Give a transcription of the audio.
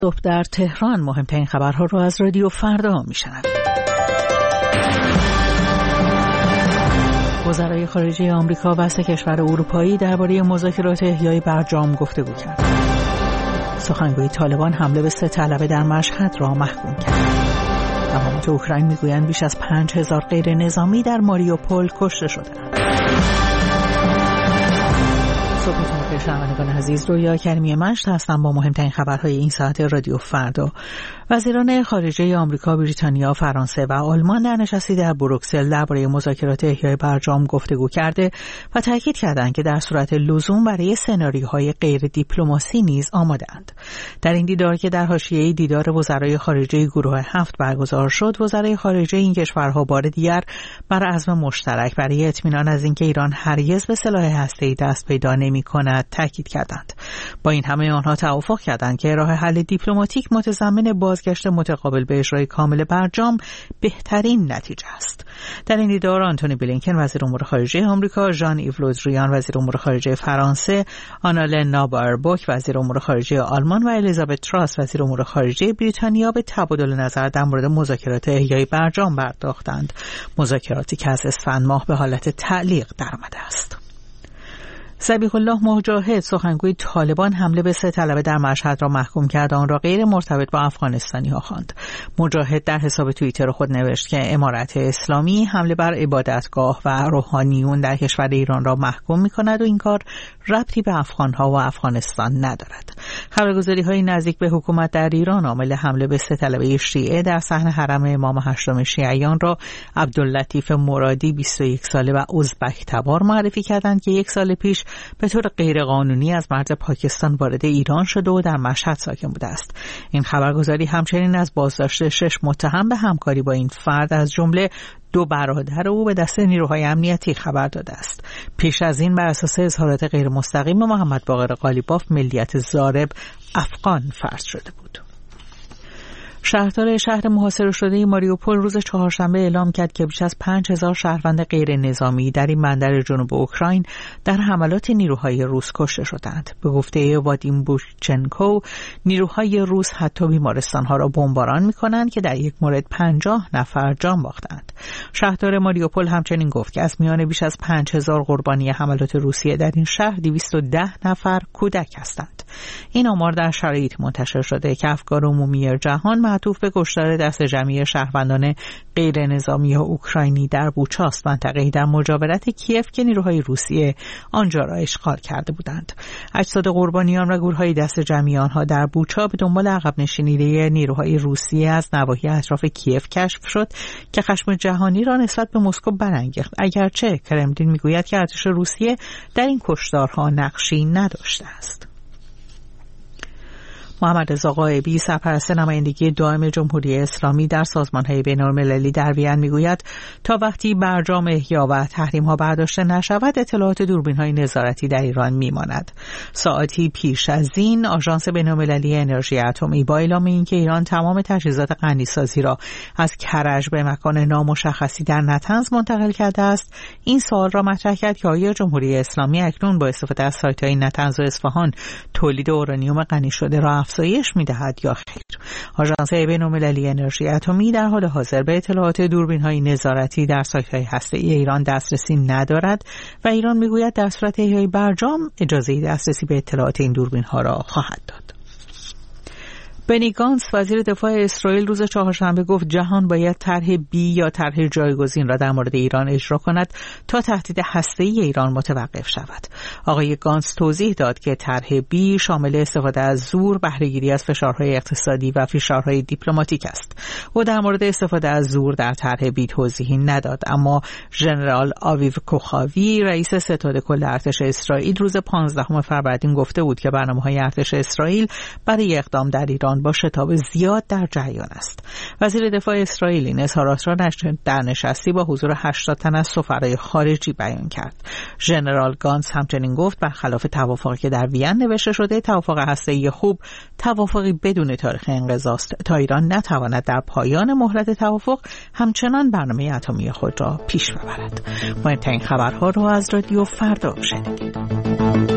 صبح در تهران مهمترین خبرها رو از رادیو فردا میشنوید. وزرای خارجه آمریکا و 3 کشور اروپایی درباره مذاکرات احیای برجام گفتگو کردند. سخنگوی طالبان حمله به 3 طلبه در مشهد را محکوم کرد. مقامات اوکراین میگویند بیش از 5000 غیر نظامی در ماریوپول کشته شدند. صبحتون بخیر شنوندگان عزیز، رویا کریمی مشت هستم با مهمترین خبرهای این ساعت رادیو فردا. وزیران خارجه آمریکا، بریتانیا، فرانسه و آلمان در نشستی در بروکسل درباره مذاکرات احیای برجام گفتگو کرده و تاکید کردند که در صورت لزوم برای سناریوهای غیر دیپلماسی نیز آماده‌اند. در این دیدار که در حاشیه دیدار وزرای خارجه گروه 7 برگزار شد، وزرای خارجه این کشورها بار دیگر بر عزم مشترک برای اطمینان از اینکه ایران هرگز به سلاح هسته‌ای دست پیدا نمی‌کند تاکید کردند. با این همه آنها توافق کردند که راه حل دیپلماتیک متضمن بازگشت متقابل به اجرای کامل برجام بهترین نتیجه است. در این دیدار آنتونی بلینکن وزیر امور خارجه آمریکا، ژان ایو له دریان وزیر امور خارجه فرانسه، آنالنا باربوک وزیر امور خارجه آلمان و الیزابت تراس وزیر امور خارجه بریتانیا به تبادل نظر در مورد مذاکرات احیای برجام پرداختند. مذاکراتی که از اسفند ماه به حالت تعلیق درآمده است. ذبیح الله مجاهد سخنگوی طالبان حمله به 3 طلبه در مشهد را محکوم کرد، آن را غیر مرتبط با افغانستانی‌ها خواند. مجاهد در حساب توییتر خود نوشت که امارت اسلامی حمله بر عبادتگاه و روحانیون در کشور ایران را محکوم می‌کند و این کار ربطی به افغان‌ها و افغانستان ندارد. خبرگزاری‌های نزدیک به حکومت در ایران عامل حمله به 3 طلبه شیعه در صحن حرم امام هشتم شیعیان را عبداللطیف مرادی 21 ساله و ازبک تبار معرفی کردند که 1 سال پیش به طور غیرقانونی از مرز پاکستان وارد ایران شده و در مشهد ساکن بوده است. این خبرگزاری همچنین از بازداشت 6 متهم به همکاری با این فرد از جمله 2 برادر او به دست نیروهای امنیتی خبر داده است. پیش از این بر اساس اظهارات غیر مستقیم محمد باقر قالیباف ملیت ضارب افغان فرض شده بود. شهردار شهر محاصره شده ماریوپول روز چهارشنبه اعلام کرد که بیش از 5000 شهروند غیر نظامی در این بندر جنوب اوکراین در حملات نیروهای روس کشته شدند. به گفته وادیم بوشچنکو، نیروهای روس حتی بیمارستانها را بمباران می‌کنند که در یک مورد 50 نفر جان باختند. شهردار ماریوپول همچنین گفت که از میان بیش از 5000 قربانی حملات روسیه در این شهر 210 نفر کودک هستند. این آمار در شرایطی منتشر شده که افکار عمومی جهان معطوف به کشتار دست جمعی شهروندان غیر نظامی اوکراینی در بوچاست، منطقه‌ای در مجاورت کیف که نیروهای روسیه آنجا را اشغال کرده بودند. اجساد قربانیان و گورهای دست جمعی آنها در بوچا به دنبال عقب نشینی نیروهای روسیه از نواحی اطراف کیف کشف شد که خشم جهانی را نسبت به مسکو برانگیخت، اگرچه کرملین میگوید که ارتش روسیه در این کشتارها نقشی نداشته است. محمد رضا غائبی سرپرست نمایندگی دائم جمهوری اسلامی در سازمان‌های بین‌المللی در وین میگوید تا وقتی برجام احیا و تحریم‌ها برداشته نشود اطلاعات دوربین‌های نظارتی در ایران میماند. ساعتی پیش از این آژانس بین‌المللی انرژی اتمی با اعلام اینکه ایران تمام تجهیزات غنیسازی را از کرج به مکان نامشخصی در نطنز منتقل کرده است، این سوال را مطرح کرد که آیا جمهوری اسلامی اکنون با استفاده از سایت‌های نطنز و اصفهان تولید اورانیوم غنی شده را افزایش می‌دهد یا خیر. آژانس بین‌المللی انرژی اتمی در حال حاضر به اطلاعات دوربین‌های نظارتی در سایت‌های هسته‌ای ایران دسترسی ندارد و ایران می‌گوید در صورت احیای برجام اجازه دسترسی به اطلاعات این دوربین‌ها را خواهد داد. بنی گانتس وزیر دفاع اسرائیل روز چهارشنبه گفت جهان باید طرح بی یا طرح جایگزین را در مورد ایران اجرا کند تا تهدید هسته‌ای ایران متوقف شود. آقای گانتس توضیح داد که طرح بی شامل استفاده از زور، بهره‌گیری از فشارهای اقتصادی و فشارهای دیپلماتیک است. او در مورد استفاده از زور در طرح بی توضیحی نداد، اما ژنرال آویو کوخاوی رئیس ستاد کل ارتش اسرائیل روز 15 فروردین گفته بود که برنامه‌های ارتش اسرائیل برای اقدام در ایران با شتاب زیاد در جریان است. وزیر دفاع اسرائیل این اظهارات را در نشستی با حضور 80 تن از سفرای خارجی بیان کرد. ژنرال گانتس همچنین گفت برخلاف توافقی که در وین نوشته شده، توافق هسته‌ای خوب توافقی بدون تاریخ انقضا است تا ایران نتواند در پایان مهلت توافق همچنان برنامه اتمی خود را پیش ببرد. مهمترین خبرها را از رادیو فردا شنیدید.